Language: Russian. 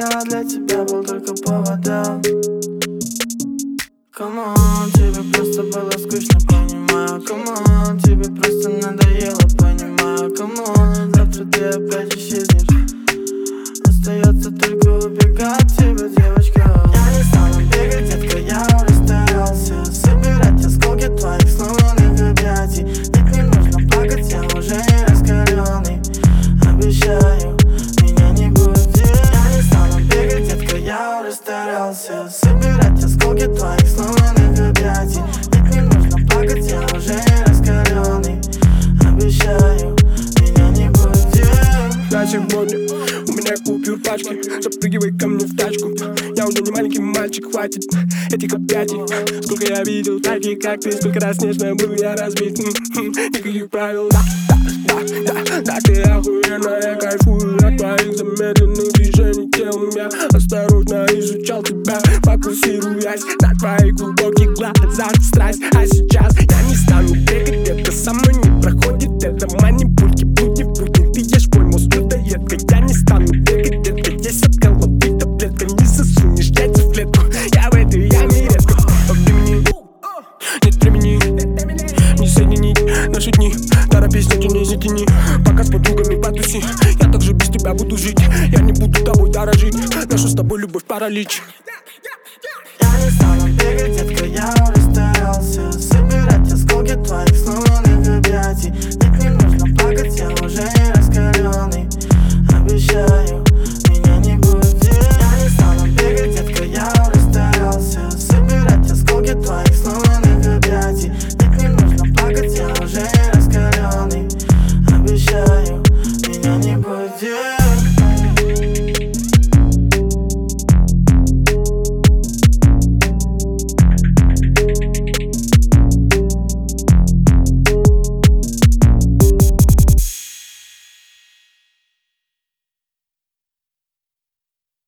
я для тебя был только поводом. Камон, тебе просто было скучно, понимаю. Камон, тебе просто надоело, понимаю. Камон, завтра ты опять исчезнешь. Остается только убегать тебя, девочка. Я не стану бегать, детка, я уже старался собирать осколки твоих сломанных объятий. Нет, не нужно плакать, я уже не раскаленный. Обещаю, меня не будет. Я не стану бегать, детка, я уже старался собирать осколки твоих сломанных объятий. Нет, не нужно плакать, я уже не раскаленный. Обещаю, меня не будет. На сегодня у меня купюр пачки. Запрыгивай ко мне в тачку. Я уже не маленький мальчик, хватит этих объятий. Сколько я видел таких, как ты, сколько раз нежно был я разбит. Никаких правил, да, ты охуенная, кайфую от твоих замедленных движений телом. Я осторожно изучал тебя, фокусируясь на твоих глубоких глазах. Страсть, а сейчас я не стану бегать, это со мной не проходит. Это манипульки, будни, ты ешь мой мозг, людоедка. Я не стану бегать, детка, есть от головы таблетка. Не засунешь яйца в клетку, я в этой яме резко. Времени, нет времени, не соединить наши дни. Торопись, не тяни, пока с подругами потуси. Я также без тебя буду жить, я не буду тобой дорожить. Нашу с тобой любовь паралич. Я не стану бегать, детка, я уже старался собирать осколки твоих сломанных объятий.